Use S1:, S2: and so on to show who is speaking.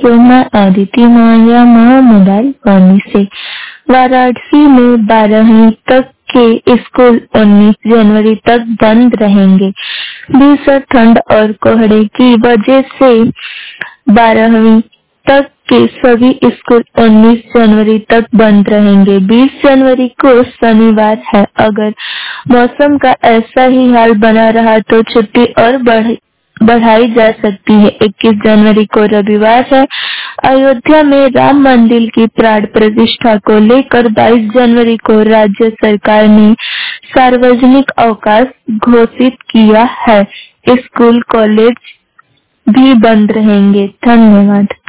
S1: मैं अदिति माया मोबाइल वाणी से। वाराणसी में 12वीं तक के स्कूल 19 जनवरी तक बंद रहेंगे। भीषण ठंड और कोहरे की वजह से 12वीं तक के सभी स्कूल 19 जनवरी तक बंद रहेंगे। 20 जनवरी को शनिवार है। अगर मौसम का ऐसा ही हाल बना रहा तो छुट्टी और बढ़ाई जा सकती है। 21 जनवरी को रविवार है। अयोध्या में राम मंदिर की प्राण प्रतिष्ठा को लेकर 22 जनवरी को राज्य सरकार ने सार्वजनिक अवकाश घोषित किया है। स्कूल कॉलेज भी बंद रहेंगे। धन्यवाद।